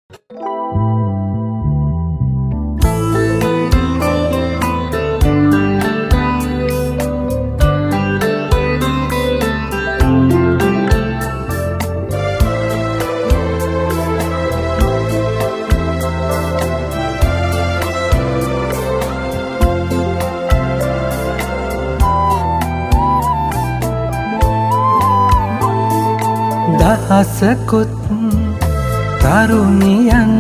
දහසකුත් තරුණියන්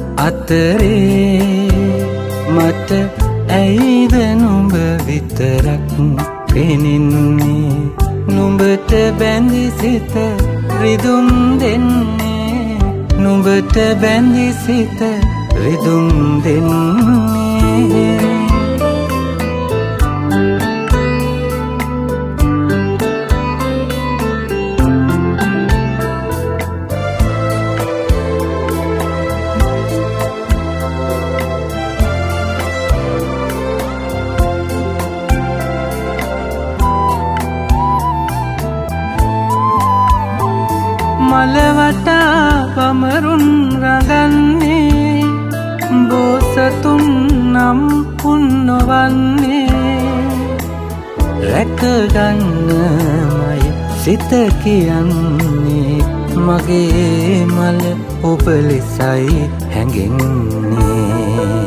අතරේ මට ඇයිද නුඹ විතරක් පෙනෙන්නේ නුඹට බැඳි සිත රිදුම් දෙන්නේ නුඹට බැඳි සිත රිදුම් දෙන්නේ මලවටා බමරුන් රඟන්නේ බෝසතුන් නම් පුන්නවන්නේ රැකගන්නමයි සිත කියන්නේ මගේ මල ඔබ ලෙසයි හැඟෙන්නේ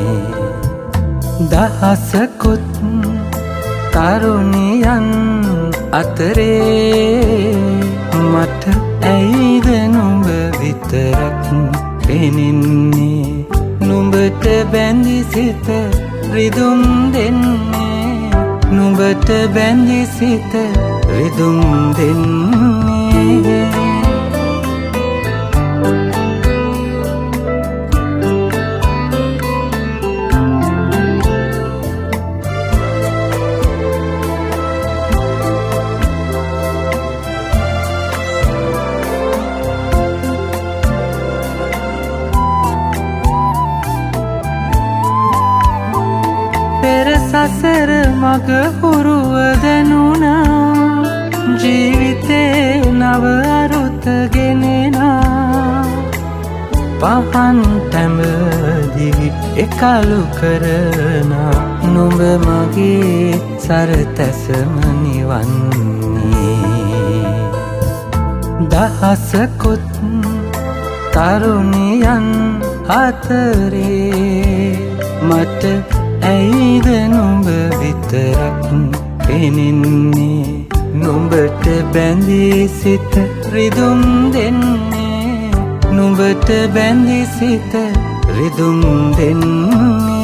දහසකුත් තරුණියන් අතරේ මට ඇයිද නුඹ විතරක් පෙනෙන්නේ නුඹට බැඳි සිත රිදුම් දෙන්නේ නුඹට බැඳි සිත රිදුම් දෙන්නේ සසර මග හුරුව දැනුණා ජීවිතේ නව අරුත ගෙනෙනා පහන් තැඹදිවි එකලු කරනා නුඹ මගේ සරතැසම නිවන්නේ දහසකුත් තරුණියන් අතරේ මට ඇයිද නුඹ විතරක් පෙනෙන්නේ නුඹට බැඳි සිත රිදුම් දෙන්නේ නුඹට බැඳි සිත රිදුම් දෙන්නේ